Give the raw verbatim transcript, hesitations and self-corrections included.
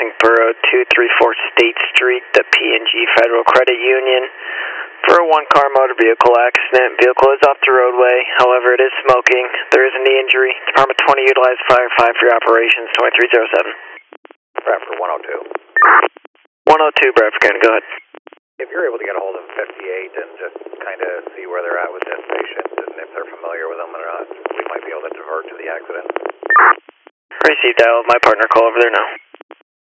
crossing Borough two thirty-four State Street, the P N G Federal Credit Union, for a one-car motor vehicle accident. Vehicle is off the roadway, however it is smoking. There is a knee injury. Department twenty utilized Fire five for your operations, twenty-three oh seven. Bradford one oh two. one oh two, Bradford, go ahead. If you're able to get a hold of fifty-eight and just kind of see where they're at with this patient and if they're familiar with them or not, we might be able to divert to the accident. Received, I'll have my partner call over there now.